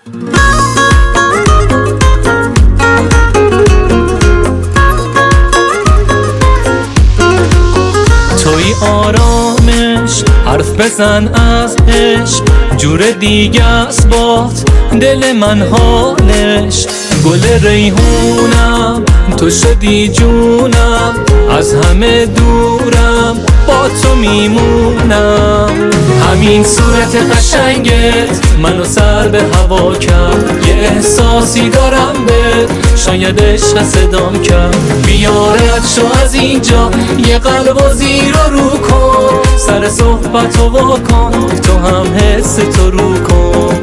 توی آرامش حرف بزن از عشق، جور دیگه است بات دل من حالش. گل ریحونم تو شدی جونم، از همه دورم با تو میمونم. همین صورت قشنگت منو سر به هوا کرد، یه احساسی دارم به شاید عشق صدام کرد. بیارت شو از اینجا، یه قلب و زیر و رو کن، سر صحبت و واکن، تو هم حس تو رو کن.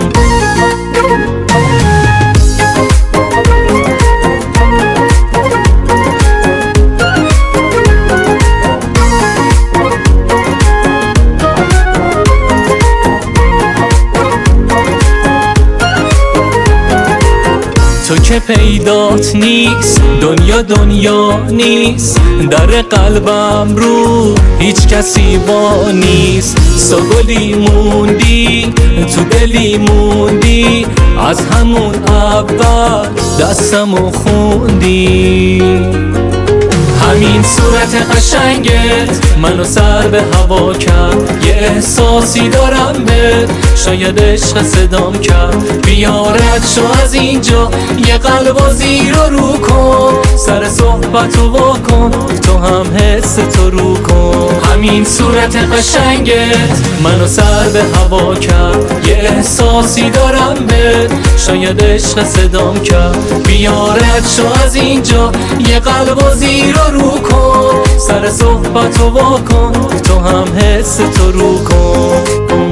تو که پیدات نیست، دنیا نیست، در قلبم رو هیچ کسی با نیست. سوگلی موندی تو دلی موندی، از همون اول دستمو خوندی. همین صورت قشنگت منو سر به هوا کرد، یه احساسی دارم به شاید عشق صدام کرد. بیارت شو از اینجا، یه قلب و زیر و رو کن، سر صحبت و واکن، تو هم حس تو رو کن. همین صورت قشنگت منو سر به هوا کرد، یه احساسی دارم به شاید عشق صدام کرد. بیارت شو از اینجا، یه قلب و زیر و رو کن، سر صحبت و واکن، تو هم حس تو رو کن.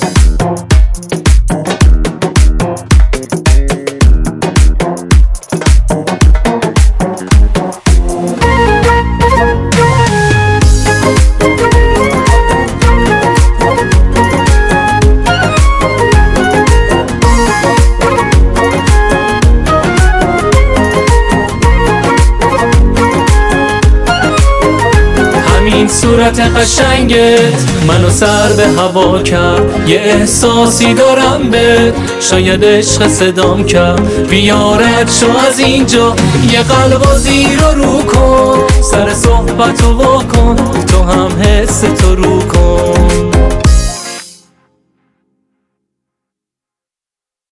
این صورت قشنگت منو سر به هوا کرد، یه احساسی دارم به شاید عشق صدام کرد. بیارت شو از اینجا، یه قلب و زیر و رو کن، سر صحبت و واکن، تو هم حس تو رو کن.